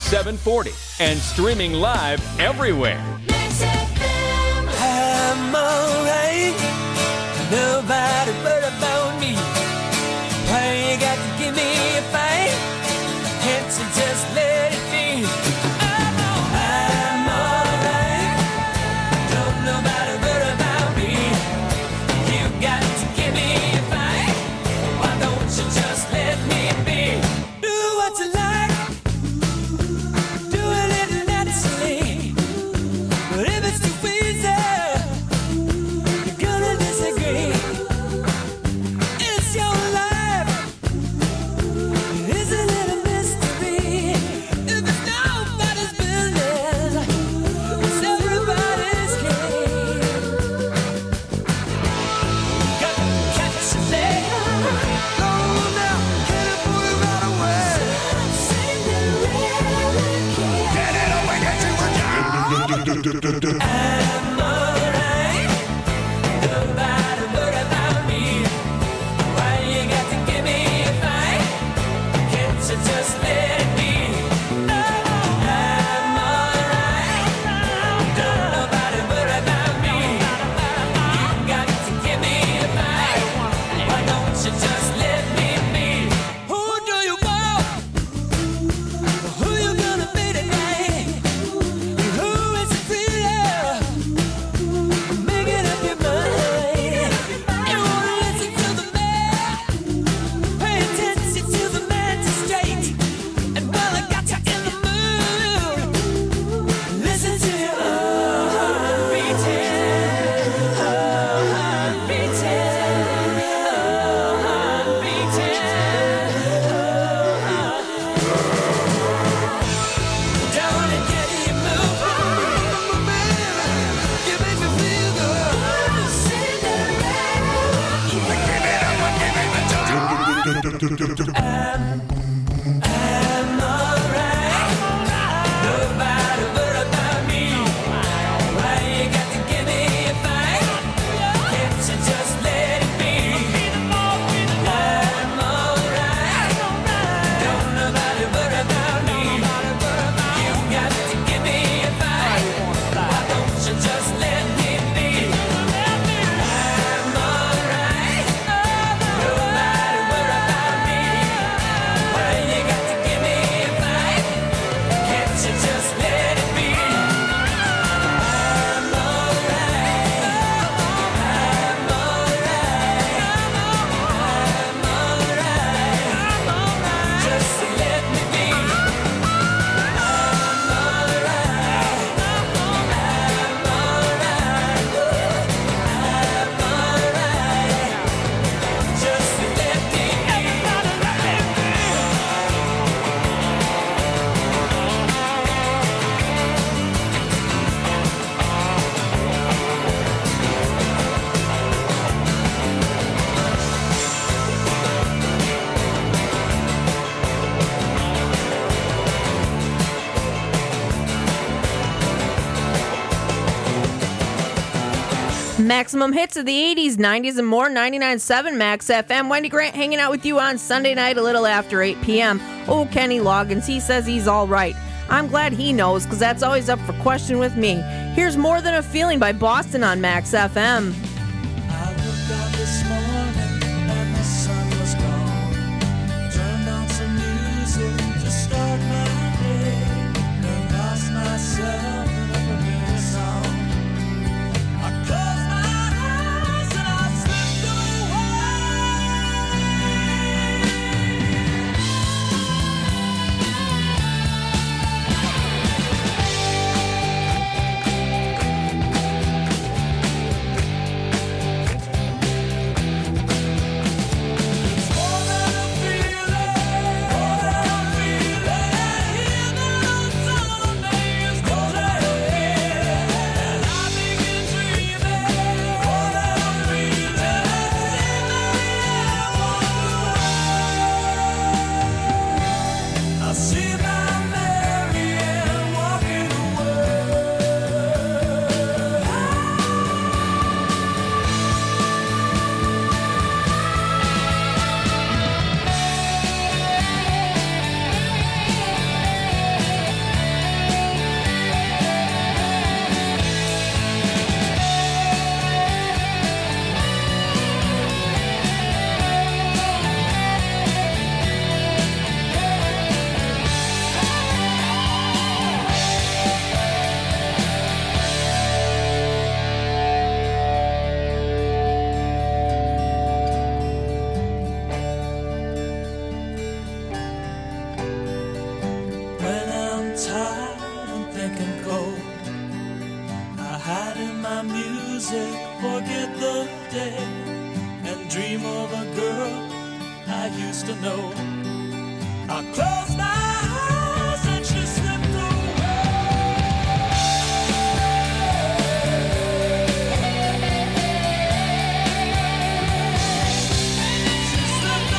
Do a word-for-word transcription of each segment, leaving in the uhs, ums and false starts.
seven forty and streaming live everywhere. I'm alright. Nobody but about me. Why you got to give me a fight? Can't you just let it be? I'm alright. Don't nobody but about me. You got to give me a fight. Why don't you just let me be? Do what you like. Do it naturally. But if it's too easy, you're gonna disagree. It's your life. Isn't it a mystery? If it's nobody's business, it's everybody's game. Got to catch a leg. Go now, get it, put it right away. Get it away, get you a job. I'm alright. Nobody but about me. Why you got to give me a fight? Can't you just let it be? I'm alright. Don't nobody but about me. You got to give me a fight. Why don't you just let me be? Who do you want? Who you gonna be tonight? Who is it really? Making up your mind. You wanna listen to the man? Pay attention to the magistrate. And while I got you in the mood, listen to your heart beating, heart beating, heart beating. Don't it get you moving? You make me feel good. I'm, I'm alright. Nobody but about me. Why you got to give me a fight? Can't you just let it be? I'm alright. Don't nobody but about me. You got to give me a fight. Why don't you just let me be? I'm alright. Nobody but about me. Why you got to give me a fight? Can't you just let it be? I'm alright. I'm alright. I'm alright. Just let me be. I'm alright. I'm alright. I'm alright. Just let me be. Maximum hits of the eighties, nineties, and more. ninety-nine point seven Max F M. Wendy Grant hanging out with you on Sunday night a little after eight p.m. Oh, Kenny Loggins, he says he's all right. I'm glad he knows, because that's always up for question with me. Here's More Than a Feeling by Boston on Max F M. I looked out this morning and the sun was gone. Turned on some music to start my day. And lost myself in a familiar song. I closed my eyes and I slipped away. tired and thinking cold. I hide in my music, forget the day, and dream of a girl I used to know. I close my eyes and she slipped away. She slipped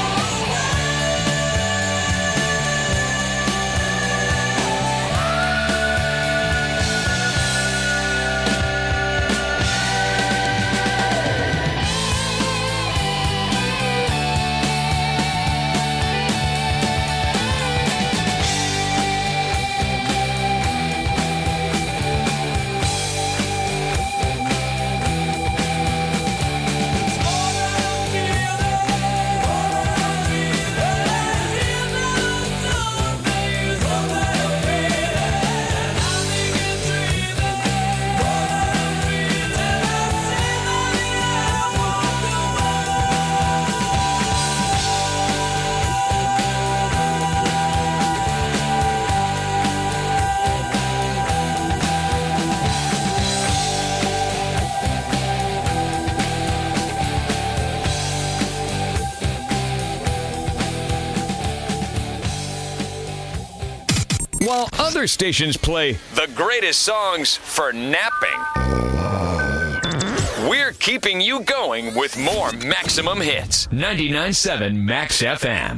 While other stations play the greatest songs for napping, we're keeping you going with more Maximum Hits. ninety-nine point seven Max F M.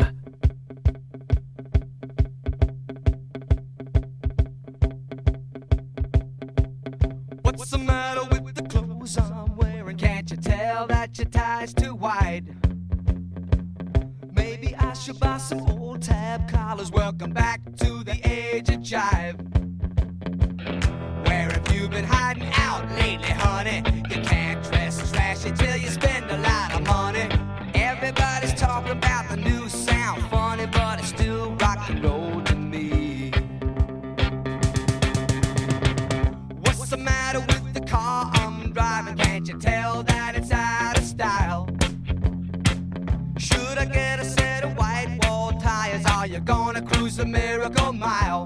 What's the matter with the clothes I'm wearing? Can't you tell that your tie's too wide? Maybe I should buy some old tab collars. Welcome back to the age of jive. Where have you been hiding out lately, honey? You can't dress trashy till you spend a lot of money. Everybody's talking about the new sound, funny, but it's still rock and roll to me. What's the matter with the car I'm driving? Can't you tell that it's out of style? Should I get a set of white wall tires? Are you gonna cruise the Miracle Mile?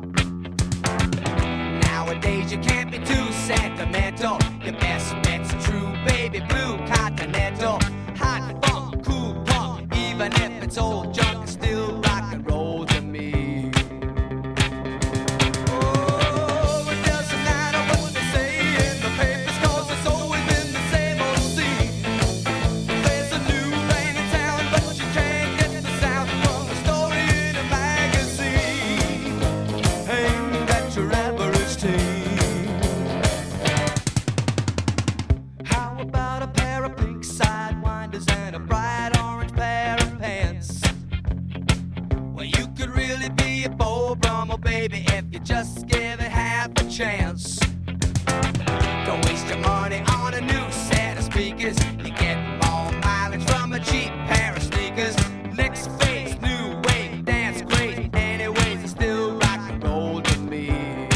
Nowadays you can't be too sentimental. Your best bet's a true baby blue Continental. Hot funk, cool punk, even if it's old junk, it's still rock and roll to me. Oh, it doesn't matter what they say in the papers, 'cause it's always been the same old scene. There's a new rain in town, but you can't get the sound from a story in a magazine aimed at your average teen. How about a pair of pink sidewinders and a bright orange pair of pants? Well, you could really be a Beau Brummel, baby, if you just give it half a chance. Don't waste your money on a new set of speakers. You get more mileage from a cheap pair of sneakers. Next phase, new wave, dance crazy. Anyways, it's still rock and roll to me.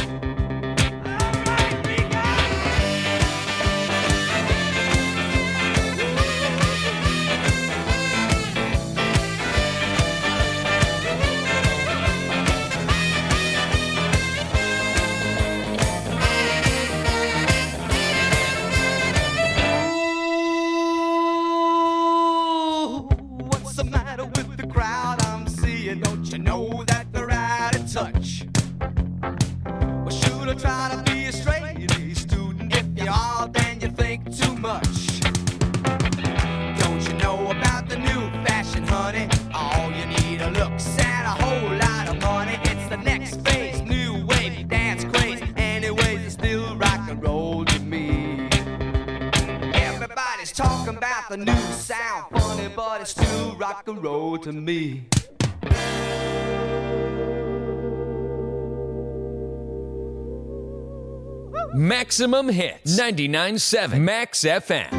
Ooh, what's the matter with the crowd I'm seeing? Don't you know that they're out of touch? Well, should I try to be a straight A student? If you are, then you think too much. Don't you know about the new fashion, honey? All you need are looks and a whole lot of money. It's the next phase, new wave, dance craze. Anyways, it's still rock and roll to me. Everybody's talking about the new sound, funny, but it's still rock and roll to me. Maximum Hits. ninety-nine point seven Max F M.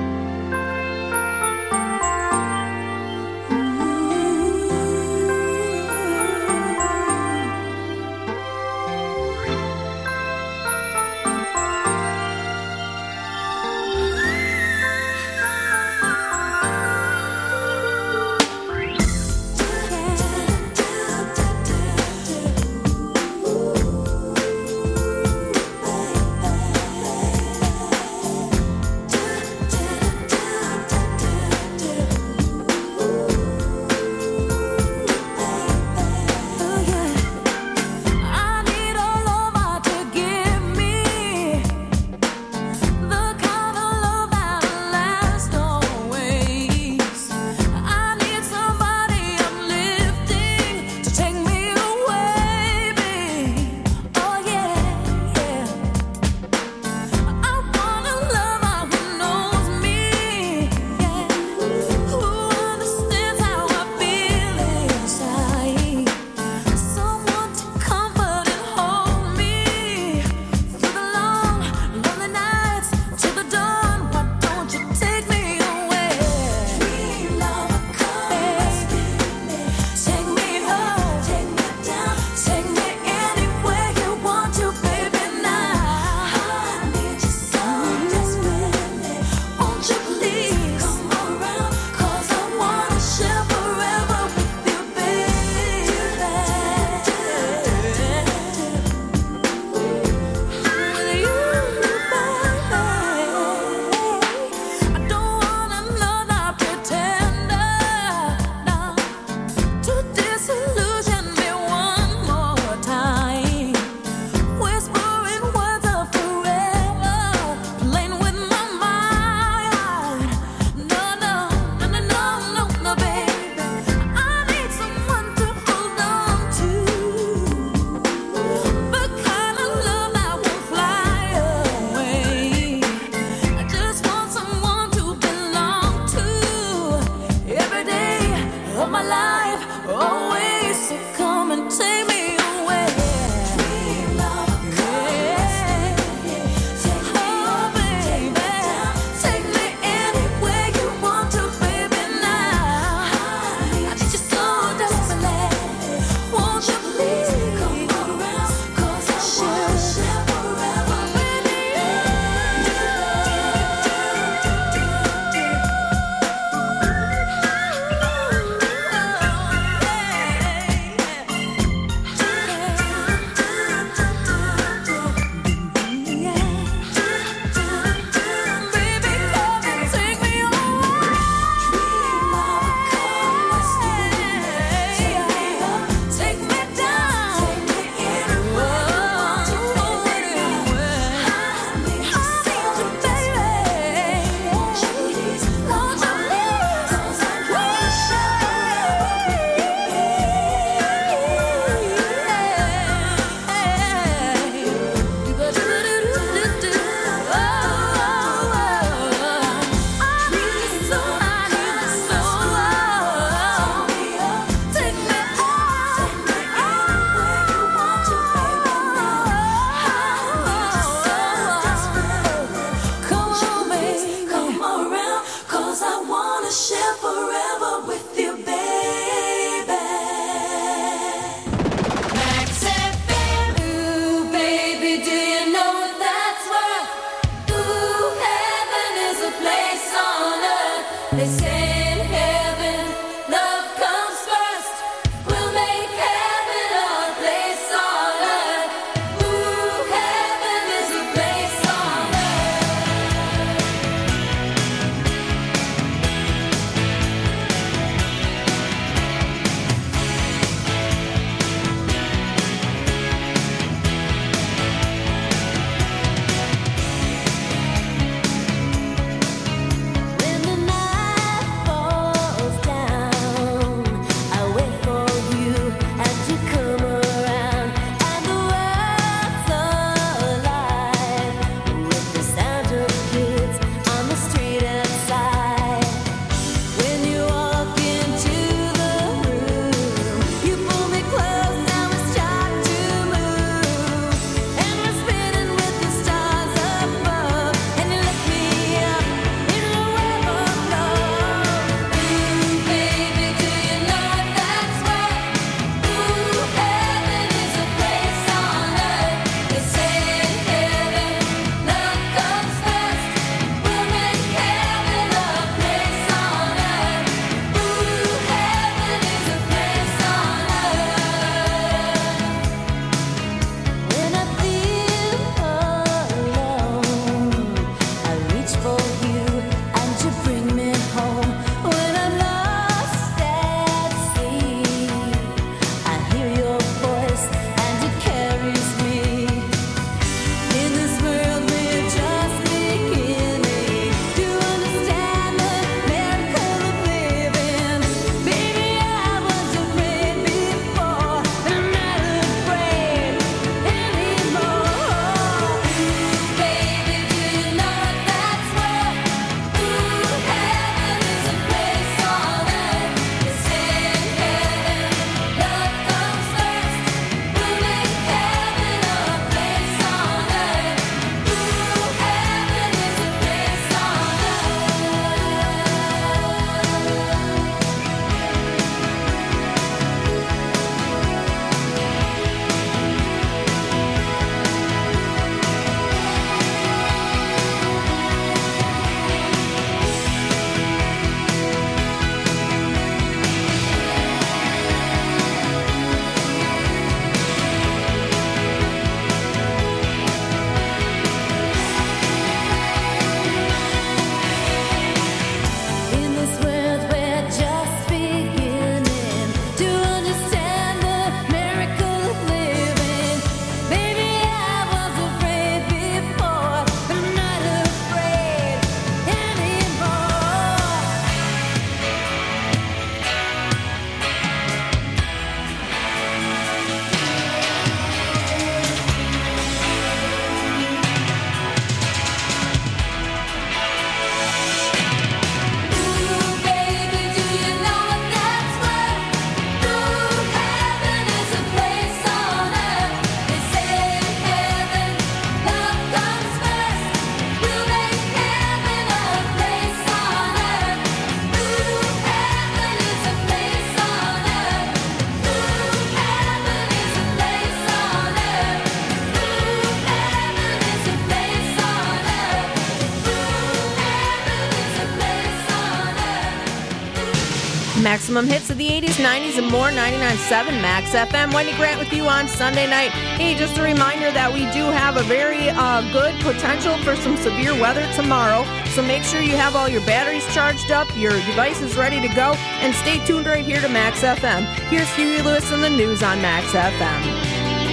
Maximum hits of the eighties, nineties, and more. ninety-nine point seven Max F M. Wendy Grant with you on Sunday night. Hey, just a reminder that we do have a very uh, good potential for some severe weather tomorrow. So make sure you have all your batteries charged up, your devices ready to go, and stay tuned right here to Max F M. Here's Huey Lewis and the news on Max F M.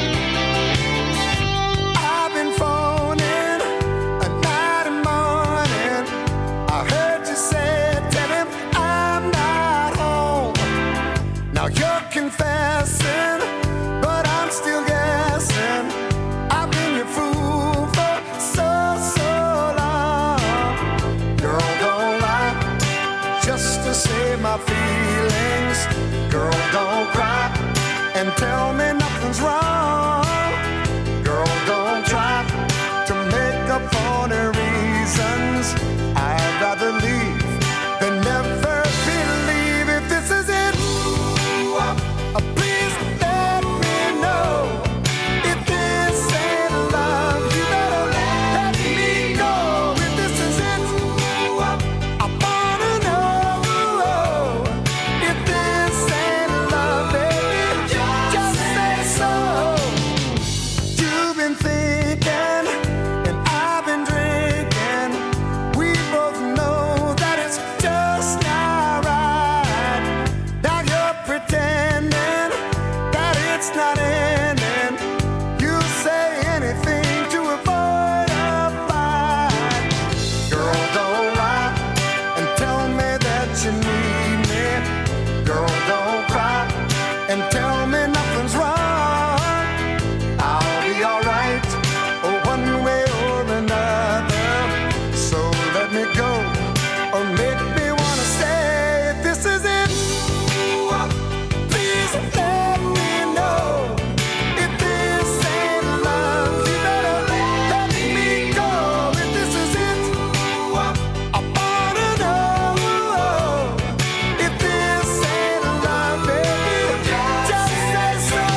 I've been phoning at night and morning. I heard you say, tell him I'm not home. Now you're confessing, but I'm still guessing. I've been your fool for so, so long. Girl, don't lie just to save my feelings. Girl, don't cry and tell me nothing's wrong. Girl, don't try to make up for the reasons. I'd rather leave than never believe. If this is it, uh, please let me know. If this ain't love, you better let me go. If this is it, I wanna know. If this ain't love, baby, just say so. You've been thinking, and I've been drinking. We both know that it's just not right. Now you're pretending that it's not ending. You say anything to avoid a fight. Girl, don't lie and tell me that you need me. Girl, don't cry and tell me nothing's wrong. I'll be alright, one way or another. So let me go, or make me wanna stay. If this is it, please let me know. If this ain't love, you better let me go. If this is it, I wanna know. If this ain't love, baby, just say so.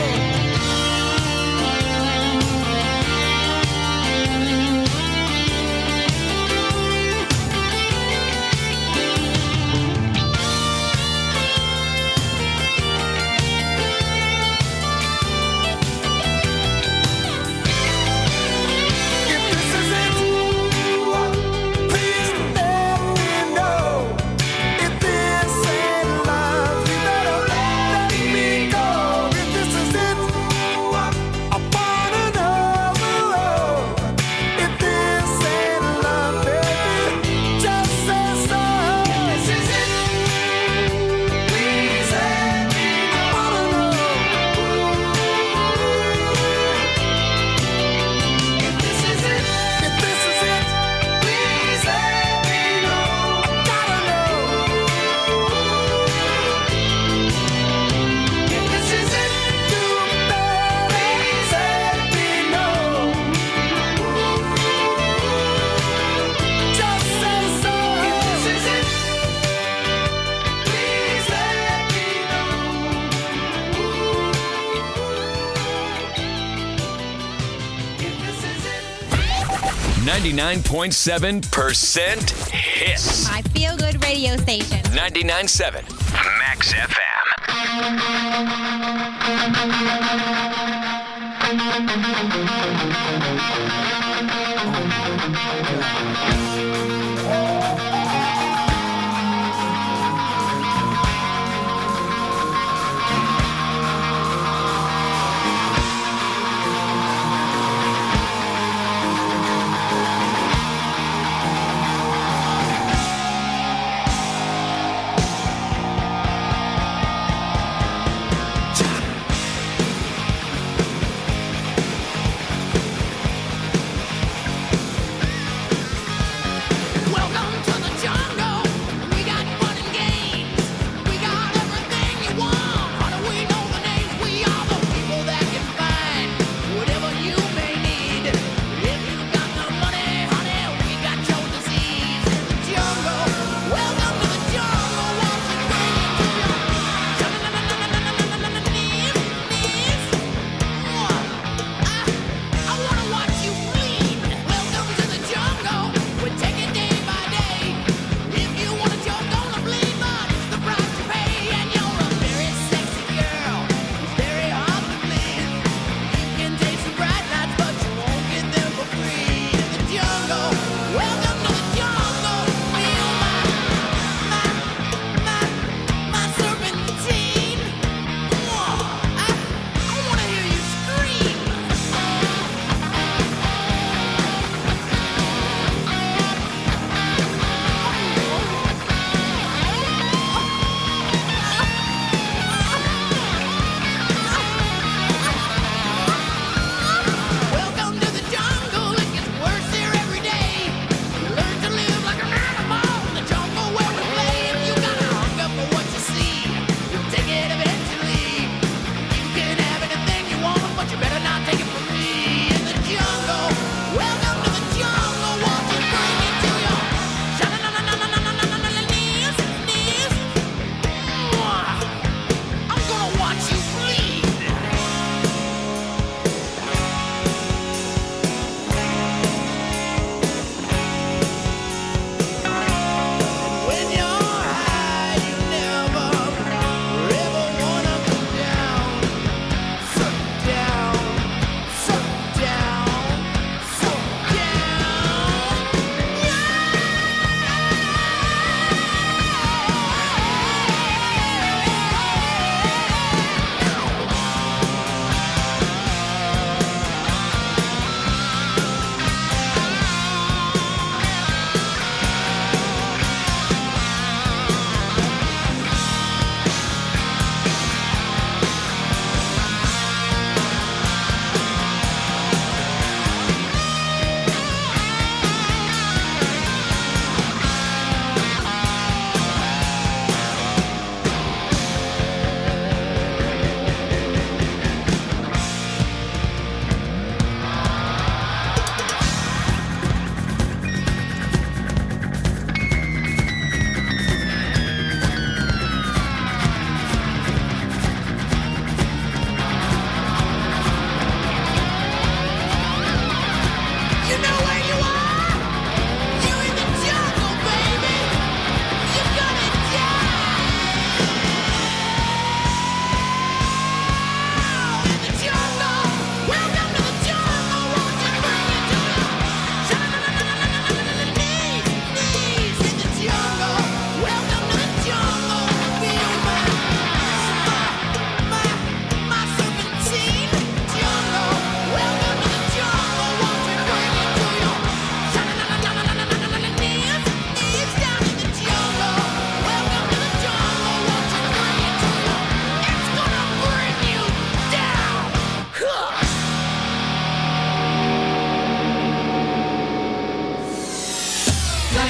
If this is it, please let me know. If this ain't love, you better let me go. If this is it, I wanna know. If this ain't love, baby, just say so. If this is it, please let me know. I wanna know. If this is it, if this is it, please let me know. I gotta know. If this is it, you better please let me know. Just say so. If this is it, please let me know. If this is it. ninety-nine point seven percent hits. My feel good radio station. ninety-nine point seven Max F M.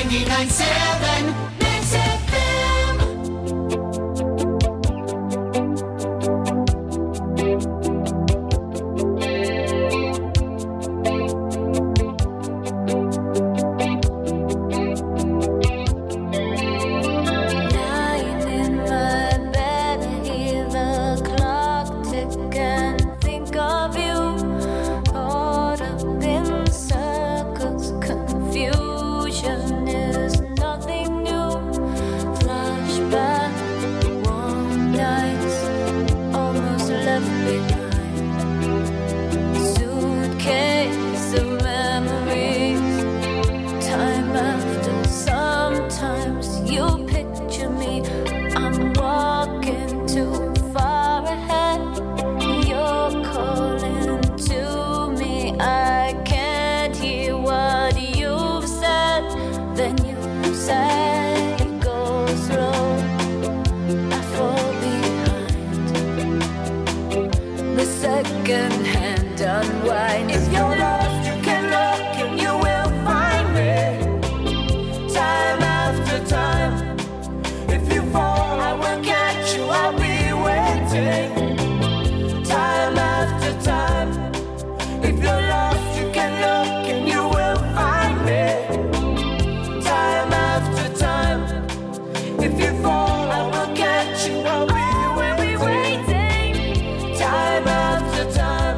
ninety-nine seven Max F M. Lying in my bed, I hear the clock tick and think of you. Caught up in circles, confusion is nothing new. Flashback, warm nights, almost left behind. Suitcase of memories, time after. Sometimes you picture me, I'm walking too far ahead. You're calling to me, I can't hear what you've said. Then you say, go slow, I fall behind. The second hand unwind. If you're lost, you can look and you will find me. Time after time. If you fall, I will catch you, I'll be waiting. Time after time. If you're lost, you can look and you will find me. Time after time. If you fall, I will catch you, I'll be waiting. Time after time.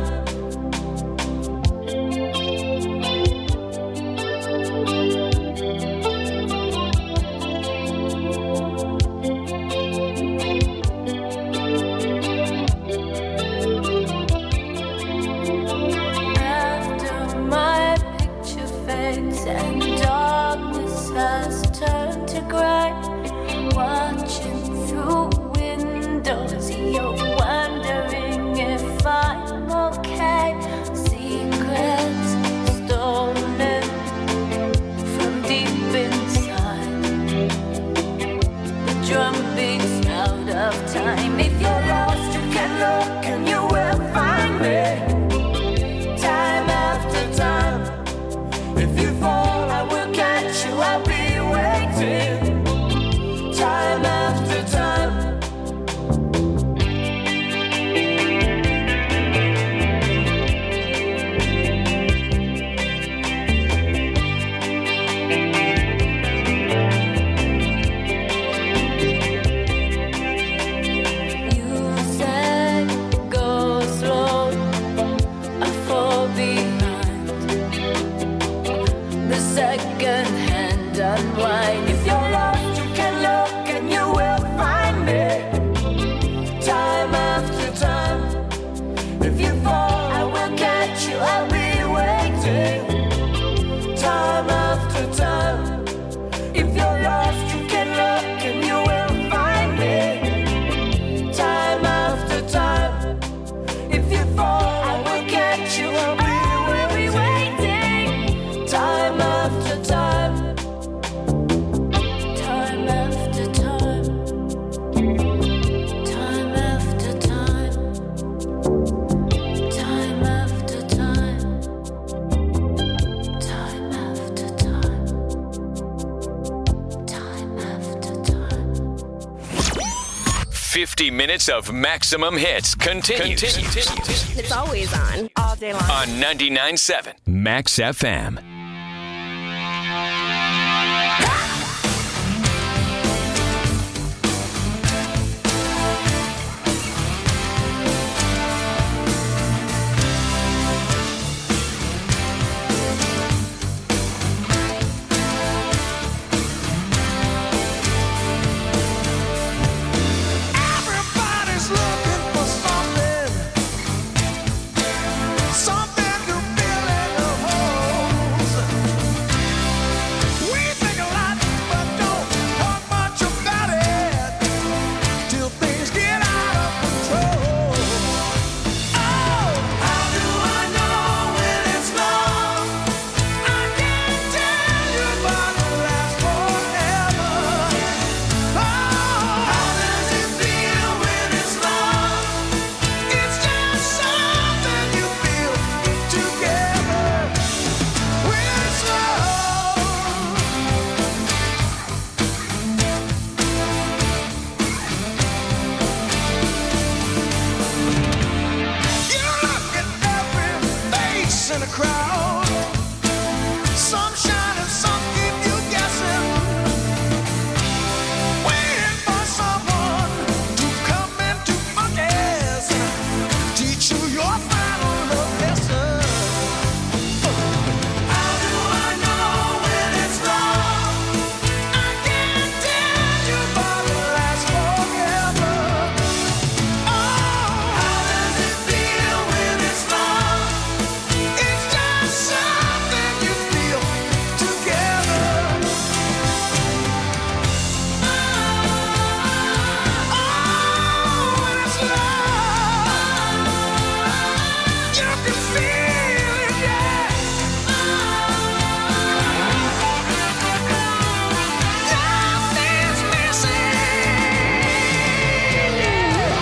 After my picture fades and darkness has turned to gray, watching through windows, you're wondering if I'm okay. Secrets stolen from deep inside. The drum beats out of time. If you're lost, you can look and you will find me. Time after time. If you fall, I will catch you, I'll be waiting. Time after time. You said go slow, I fall behind. The second hand unwind. If you're lost, you can look and you will find me. Time after time. If you fall, I will catch you, I'll be waiting. Time after time. If you're lost, you can look and you will find me. Time after time. If you fall, I will catch you, I'll be waiting. Time after time. Time after time. Time after time. Time after time. Time after time. Time after time. fifty minutes of maximum hits continues, It's always on, all day long. on ninety-nine point seven Max F M. Everybody's looking for something, something to fill in the holes. in a crowd. Some shine and some keep you guessing, waiting for someone to come in to focus, teach you your final love lesson. How do I know when it's wrong? I can't tell you, but it lasts forever. Oh, how does it feel when it's wrong? It's just something you feel together. Oh, when it's love, you can feel it, yeah. Nothing's missing, yeah.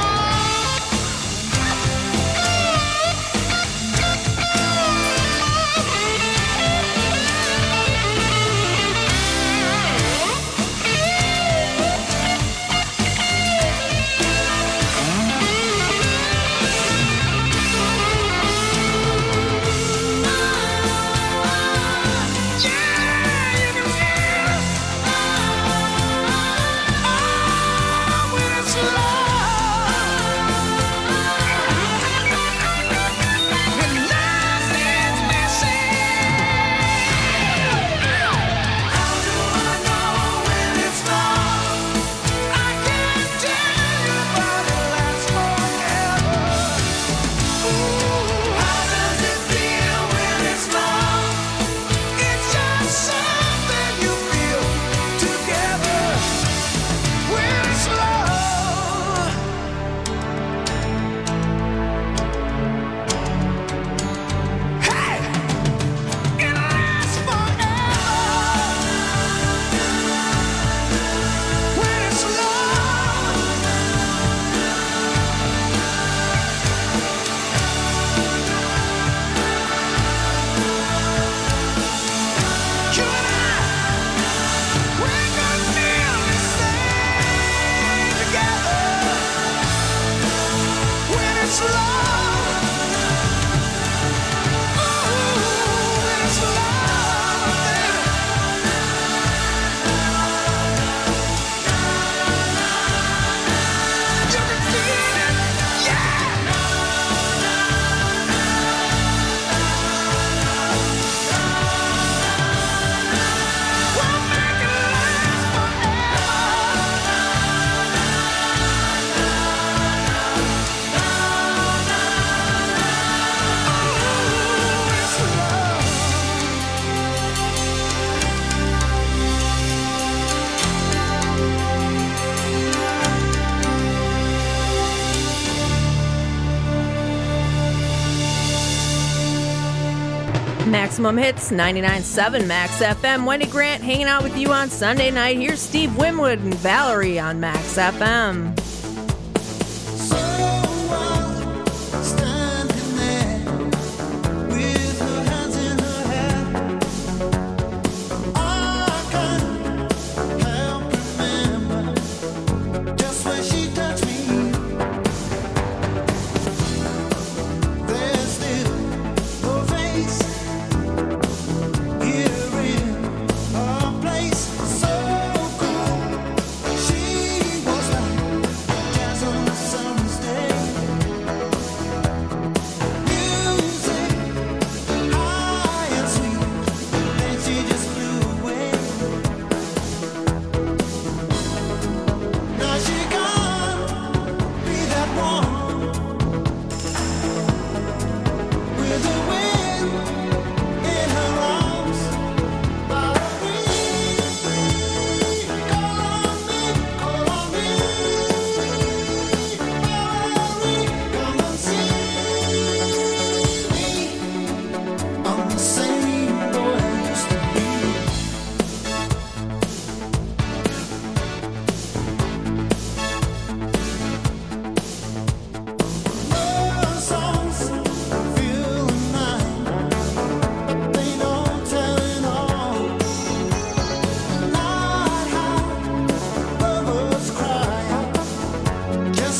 Maximum Hits, ninety-nine point seven Max F M. Wendy Grant hanging out with you on Sunday night. Here's Steve Winwood and Valerie on Max F M.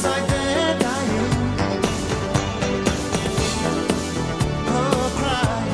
Cry.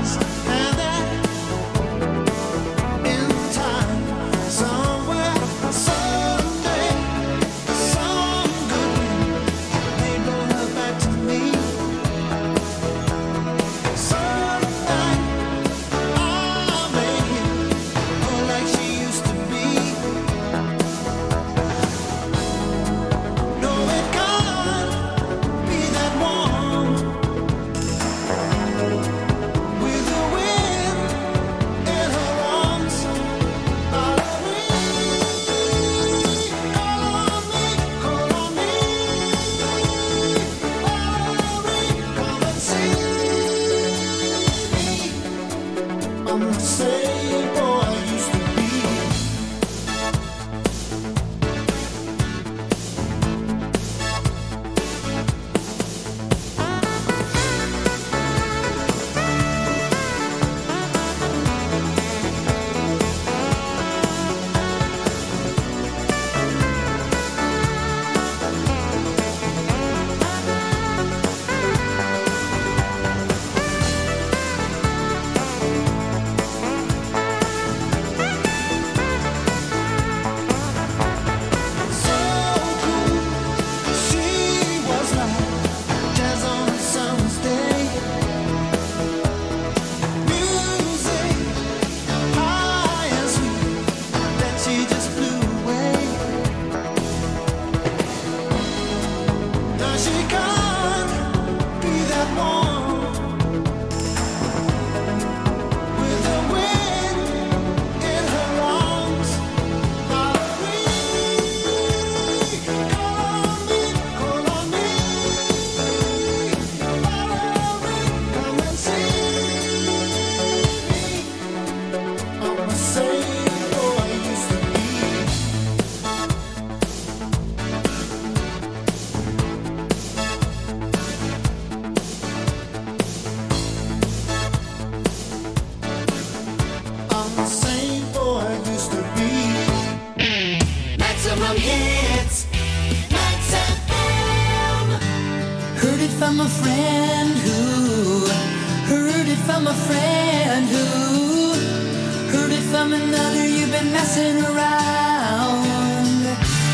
from a friend who heard it from a friend who heard it from another. You've been messing around.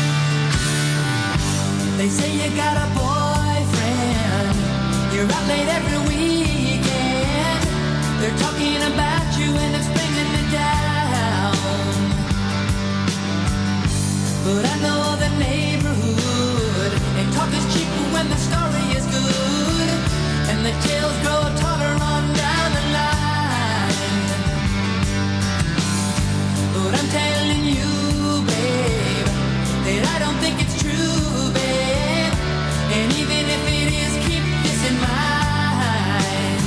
They say you got a boyfriend. You're out late every weekend. They're talking about you and it's bringing me down. But I know the neighborhood, and talk is cheap when the story is good, and the tales grow taller on down the line. But I'm telling you, babe, that I don't think it's true, babe. And even if it is, keep this in mind.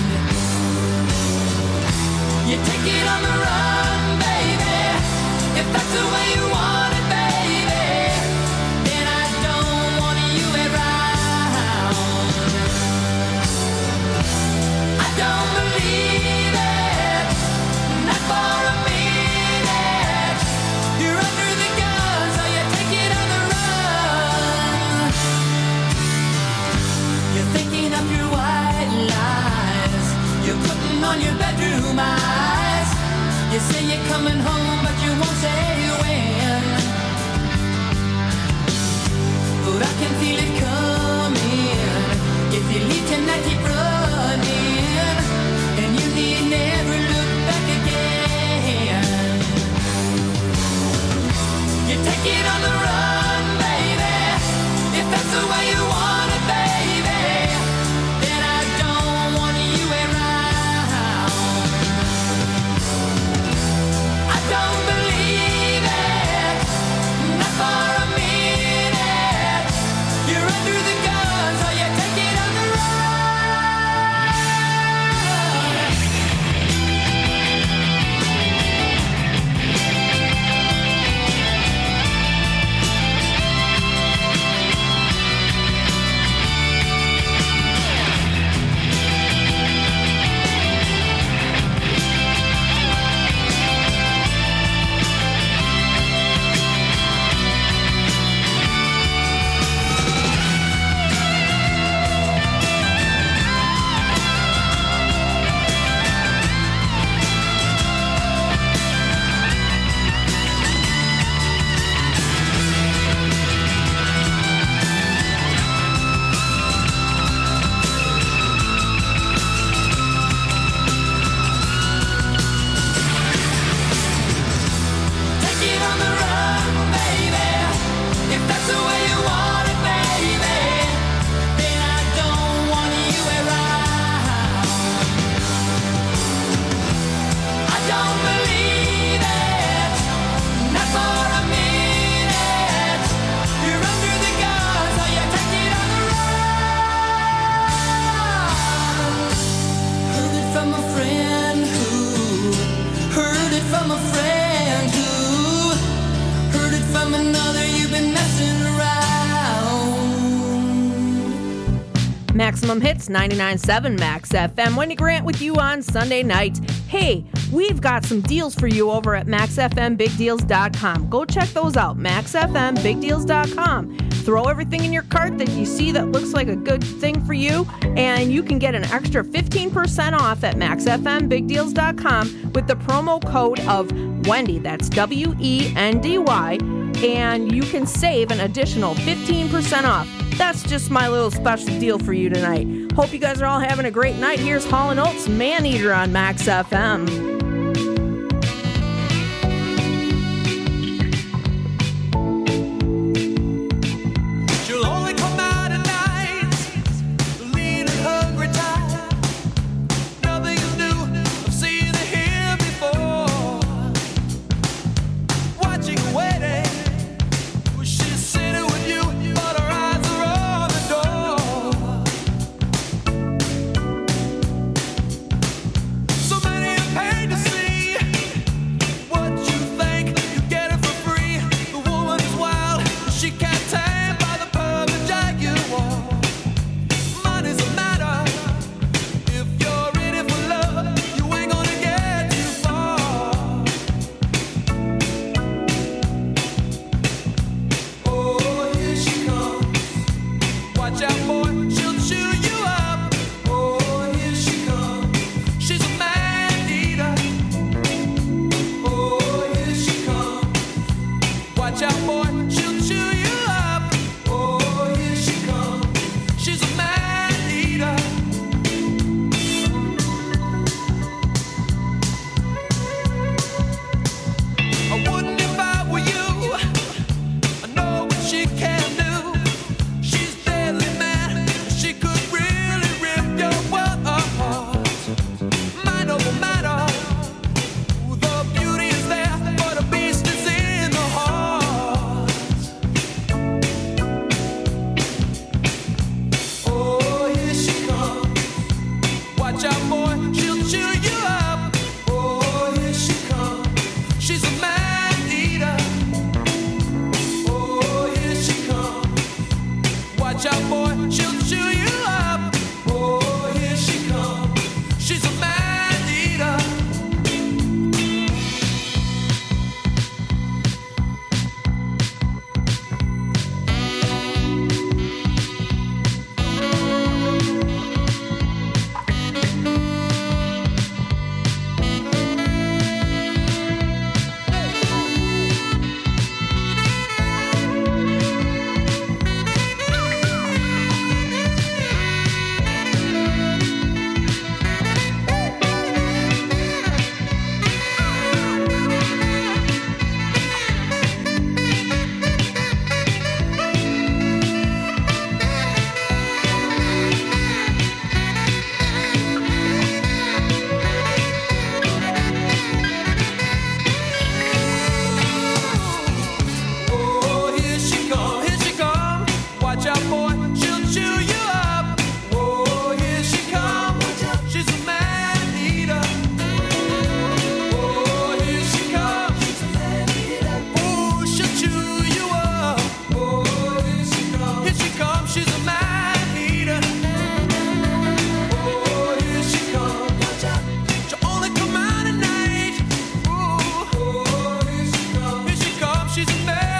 You take it on the run, baby, if that's the way you want it, baby. Then I don't want you around. I don't believe it, not for a minute. You're under the gun, so you take it on the run. You're thinking of your white lies. You're putting on your bedroom eyes. You say you're coming home, but you won't say when. But I can feel it coming. If you leave tonight, keep running, and you need never look back again. You take it on the run, baby, if that's the way you want it, baby. Then I don't want you around. I don't Maximum Hits, ninety-nine point seven Max F M. Wendy Grant with you on Sunday nights. Hey, we've got some deals for you over at max f m big deals dot com. Go check those out, max f m big deals dot com. Throw everything in your cart that you see that looks like a good thing for you, and you can get an extra fifteen percent off at max f m big deals dot com with the promo code of Wendy. That's W E N D Y, and you can save an additional fifteen percent off. That's just my little special deal for you tonight. Hope you guys are all having a great night. Here's Hall and Oates, Man Eater on Max F M. She'll only come out at night, lean and hungry tired. Nothing is new, I've seen her here before. Watching, waiting, she's sitting with you, but her eyes are on the door. So many are paid to see what you think, you get it for free. The woman is wild, she can't tame by the perfect jaguar. Money's a matter, if you're in it for love, you ain't gonna get too far. Oh, here she comes. Watch out, boy, she'll chew you up. Oh, here she comes. She's a man eater. Oh, here she comes. Watch out, boy, she'll chew you up. Oh, here she comes. She's a man eater. I wouldn't if I were you. I know what she can do. She's deadly mad. She could really rip your world apart. Mind over matter. The beauty is there, but a beast is in the heart. Oh, here she comes. Watch out, boy, she'll chew you up. Oh, here she comes. She's a man eater. Oh, here she comes. Watch out, boy, she'll chew you up. Oh, here she comes. She's a man eater. Oh, here she come, here she come. Watch out, boy, she'll chew you up. Oh, here she come. She's a man eater. Oh, here she comes. Oh, she'll chew you up. Oh, here she comes. Here she comes. She's a man eater. Oh, here she comes. She'll only come out at night. Oh, here she comes. Here she comes. She's a man eater.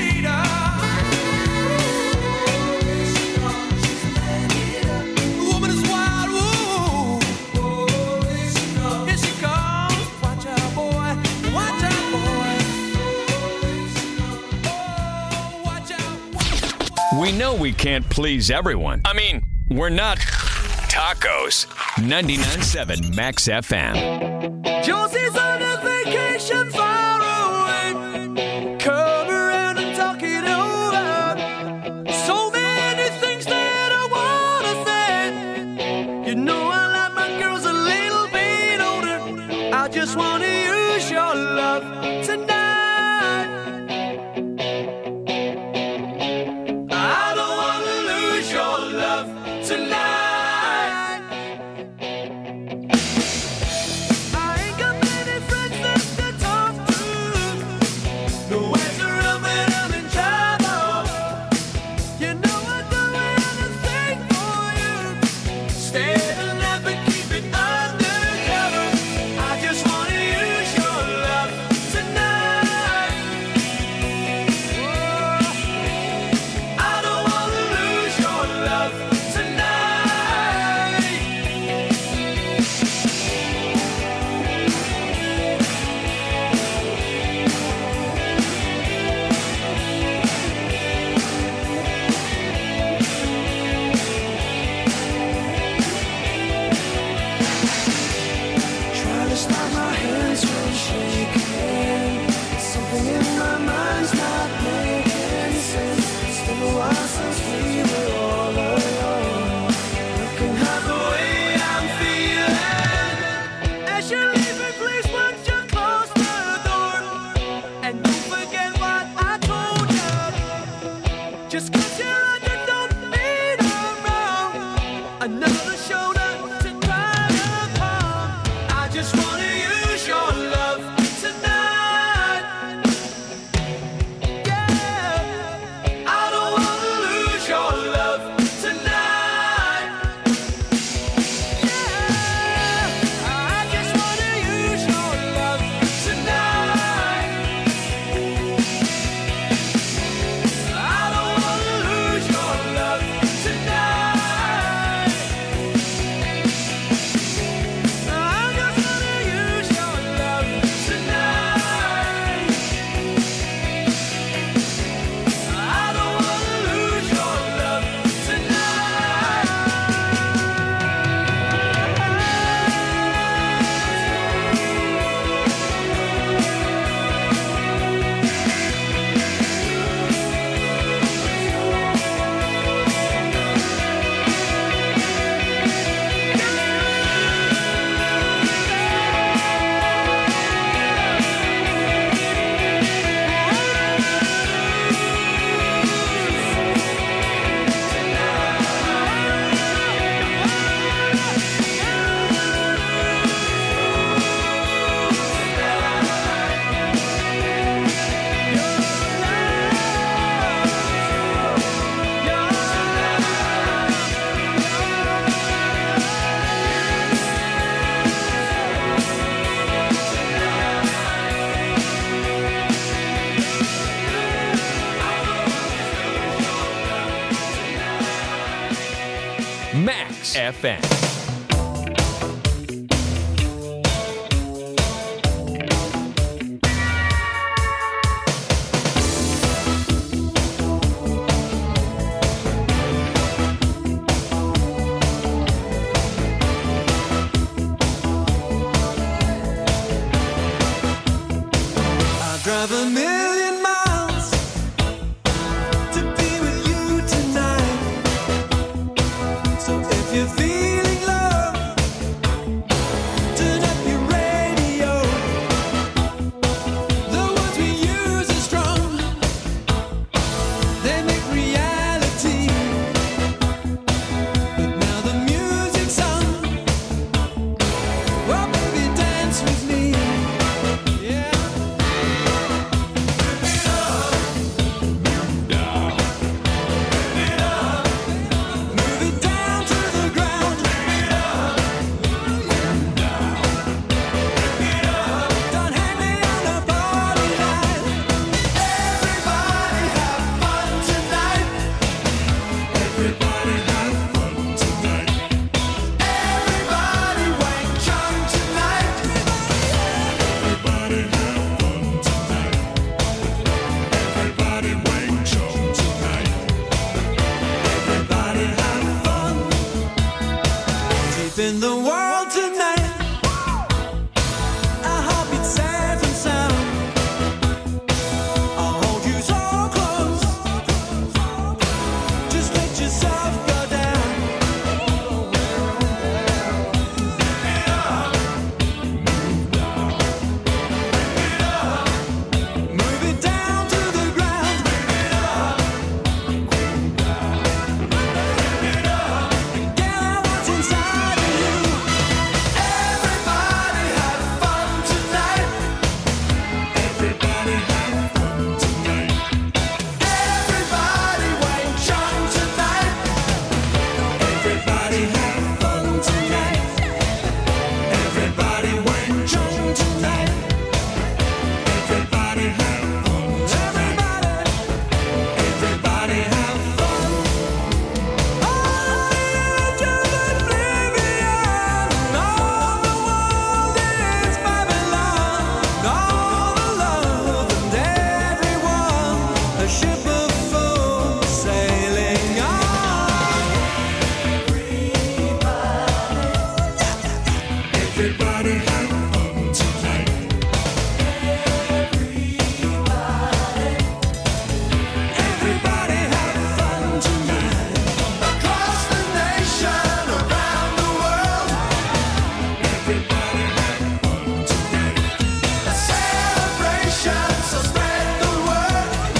The woman is wild. Ooh. Here she comes. Watch out, boy. Watch out, boy. Oh, watch out. We know we can't please everyone. I mean, we're not tacos. ninety-nine point seven Max F M. Josie's on a vacation far away. Come around and talk it over. So many things that I wanna say. You know I like my girls a little bit older. I just wanna use your love tonight. I don't wanna lose your love tonight. I ain't got many friends left to talk to. No answer up when I'm in trouble. You know I'd do anything for you, Max F M. Drive a million miles to be with you tonight. So if you're feeling love, turn up your radio. The words we use are strong, they make reality. But now the music's on, well baby dance with me. Yeah. In the world tonight, our heartbeat safe and sound. I'll hold you so close, just let yourself go down. Move it down to the ground. Get what's inside of you. Everybody have fun tonight. Everybody have fun tonight. Everybody Wang Chung tonight. Everybody have fun tonight. Everybody Wang Chung tonight. Everybody have fun tonight. Everybody, everybody have fun. On the edge of oblivion, all the world is Babylon. All the love and everyone, a ship of fools sailing on. Everybody have fun tonight. Everybody have fun tonight. Across the nation, around the world. Everybody have fun tonight. A celebration, so spread the word.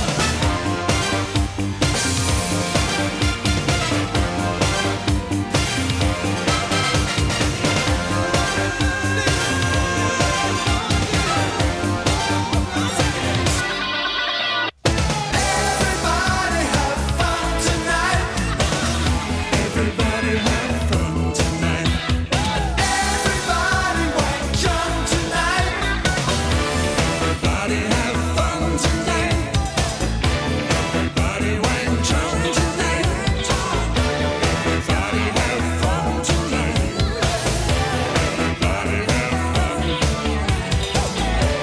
Everybody have fun tonight. Everybody have fun tonight. Everybody Wang Chung tonight. Everybody have fun tonight. Everybody Wang Chung tonight. Everybody have fun tonight. Everybody have fun.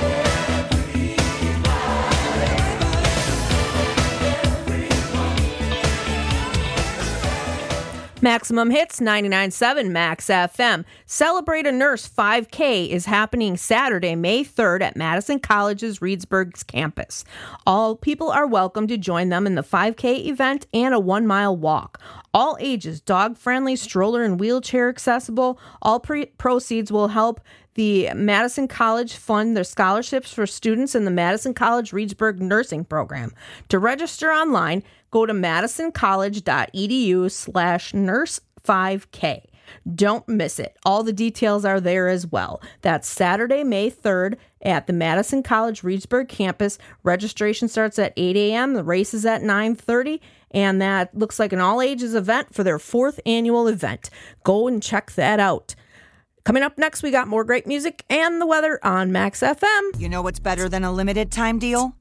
Maximum Hits ninety-nine point seven Max F M. Celebrate a Nurse five K is happening Saturday, May third at Madison College's Reedsburg's campus. All people are welcome to join them in the five K event and a one-mile walk. All ages, dog-friendly, stroller and wheelchair accessible. All pre- proceeds will help the Madison College fund their scholarships for students in the Madison College Reedsburg nursing program. To register online, go to madisoncollege.edu slash nurse 5K. Don't miss it. All the details are there as well. That's Saturday, May third at the Madison College Reedsburg campus. Registration starts at eight a.m. The race is at nine thirty. And that looks like an all-ages event for their fourth annual event. Go and check that out. Coming up next, we got more great music and the weather on Max F M. You know what's better than a limited time deal?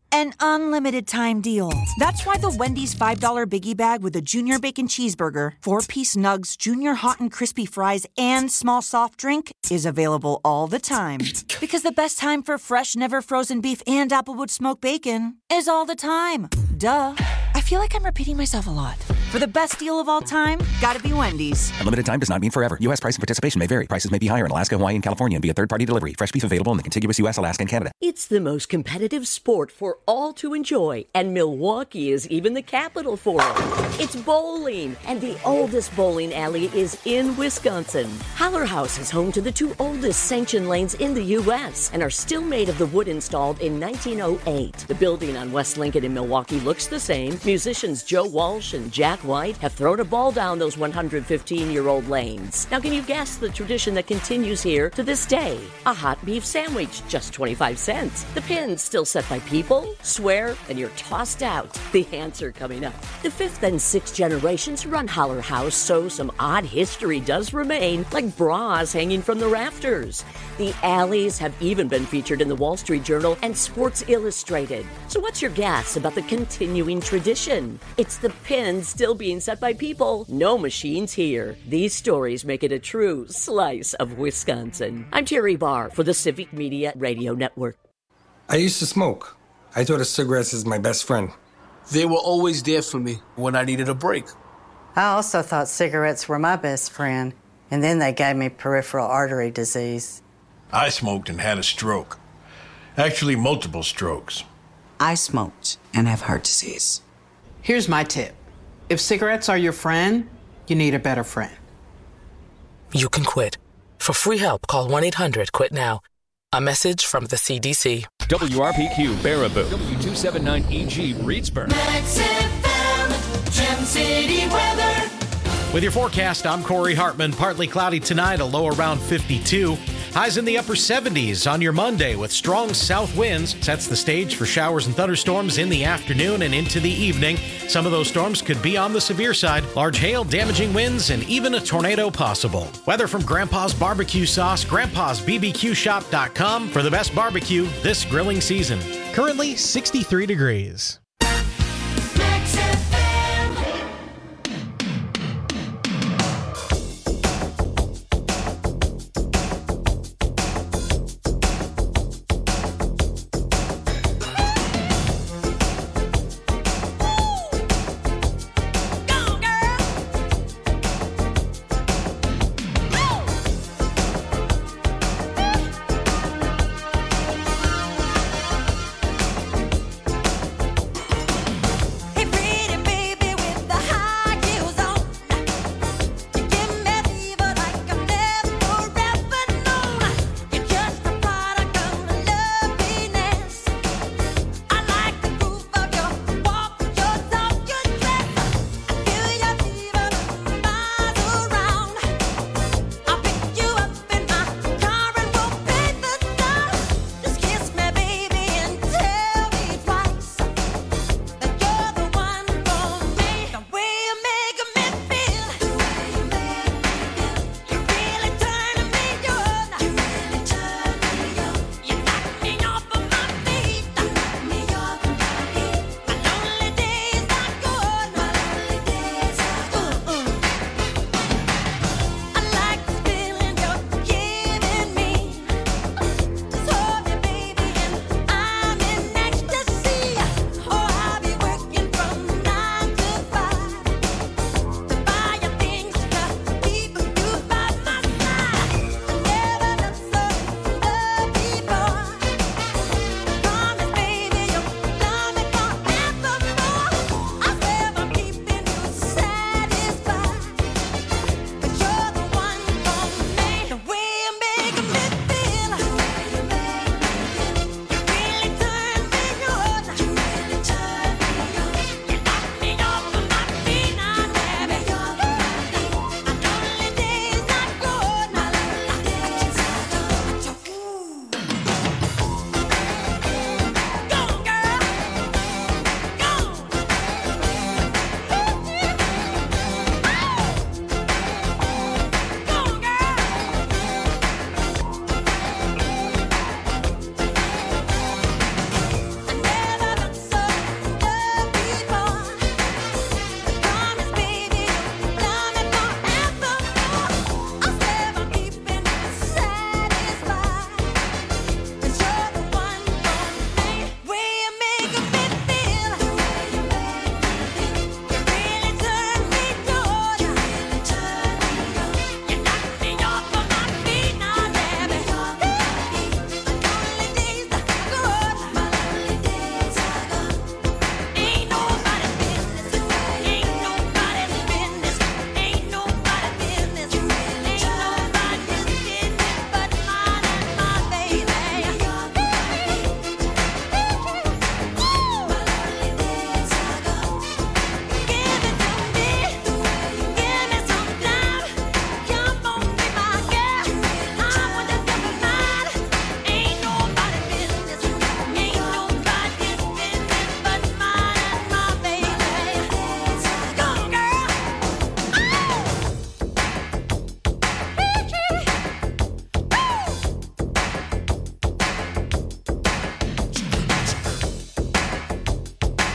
an unlimited time deal. That's why the Wendy's five dollar Biggie Bag with a Junior Bacon Cheeseburger, four-piece nugs, Junior Hot and Crispy Fries, and small soft drink is available all the time. Because the best time for fresh, never frozen beef and Applewood smoked bacon is all the time. Duh. I feel like I'm repeating myself a lot. For the best deal of all time, gotta be Wendy's. Unlimited time does not mean forever. U S price and participation may vary. Prices may be higher in Alaska, Hawaii, and California and via third-party delivery. Fresh beef available in the contiguous U S, Alaska, and Canada. It's the most competitive sport for all to enjoy, and Milwaukee is even the capital for it. It's bowling, and the oldest bowling alley is in Wisconsin. Holler House is home to the two oldest sanctioned lanes in the U S and are still made of the wood installed in nineteen oh eight. The building on West Lincoln in Milwaukee looks the same. Musicians Joe Walsh and Jack White have thrown a ball down those one hundred fifteen-year-old lanes. Now, can you guess the tradition that continues here to this day? A hot beef sandwich, just twenty-five cents. The pins still set by people, swear, and you're tossed out. The answer coming up. The fifth and sixth generations run Holler House, so some odd history does remain, like bras hanging from the rafters. The alleys have even been featured in the Wall Street Journal and Sports Illustrated. So what's your guess about the continuing tradition? It's the pins still being set by people. No machines here. These stories make it a true slice of Wisconsin. I'm Terry Barr for the Civic Media Radio Network. I used to smoke. I thought of cigarettes as my best friend. They were always there for me when I needed a break. I also thought cigarettes were my best friend, and then they gave me peripheral artery disease. I smoked and had a stroke. Actually, multiple strokes. I smoked and have heart disease. Here's my tip. If cigarettes are your friend, you need a better friend. You can quit. For free help, call one eight hundred quit now. A message from the C D C. W R P Q, Baraboo. W two seventy-nine E G, Reedsburg. Max F M, Gem City weather. With your forecast, I'm Corey Hartman. Partly cloudy tonight, a low around fifty-two. Highs in the upper seventies on your Monday with strong south winds. Sets the stage for showers and thunderstorms in the afternoon and into the evening. Some of those storms could be on the severe side. Large hail, damaging winds, and even a tornado possible. Weather from Grandpa's Barbecue Sauce, grandpas b b q shop dot com for the best barbecue this grilling season. Currently sixty-three degrees.